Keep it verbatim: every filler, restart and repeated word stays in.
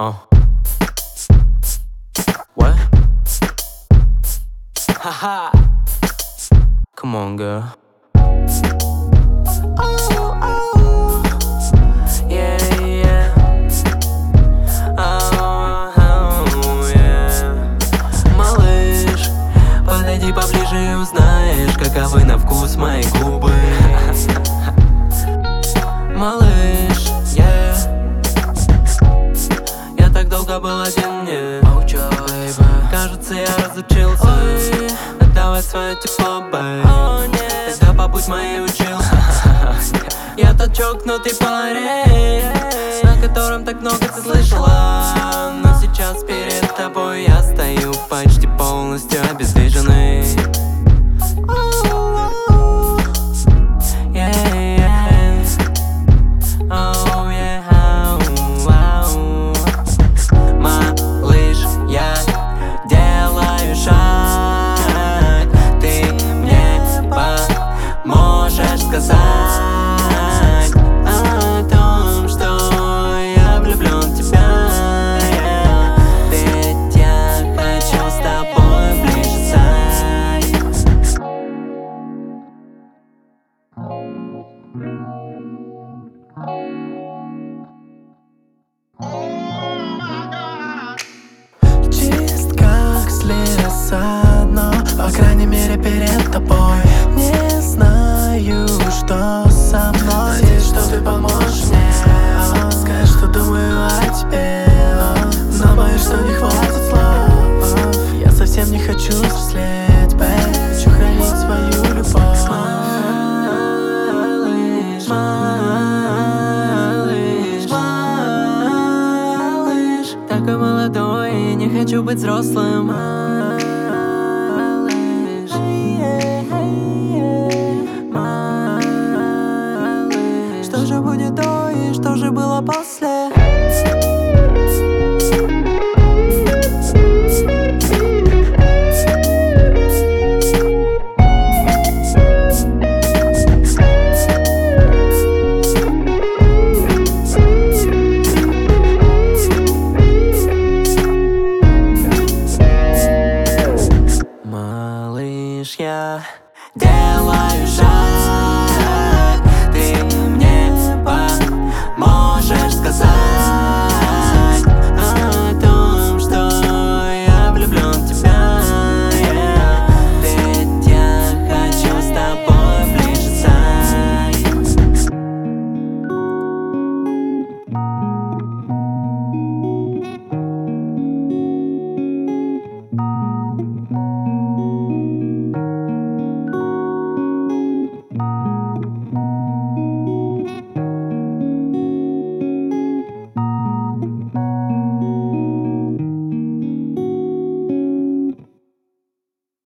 Uh. What? Haha. Come on, girl. Oh, oh. Yeah, yeah. Oh, oh, yeah. Малыш, подойди поближе и узнаешь, каковы на вкус мои губы. Малыш, yeah. Я так долго был один, не молча, baby. Кажется, я разучился. Ой. Отдавай свое тепло, baby. Oh, нет. Тогда побудь моей учился. Я тот чокнутый парень, о котором так много ты слышала. Но сейчас перед тобой я стою почти полностью обездвиженный. Сказать о том, что я влюблен в тебя, yeah. Ведь я хочу с тобой ближе стать. Чист как слеза, но по крайней мере перед тобой. Не знаю, что со мной. Надеюсь, что ты поможешь мне. Скажешь, что думаю о тебе, но боюсь, что не хватит слов. Я совсем не хочу взрослеть, babe. Хочу хранить свою любовь. Малыш, малыш, малыш, такой молодой и не хочу быть взрослым. Что же будет до и что же было после?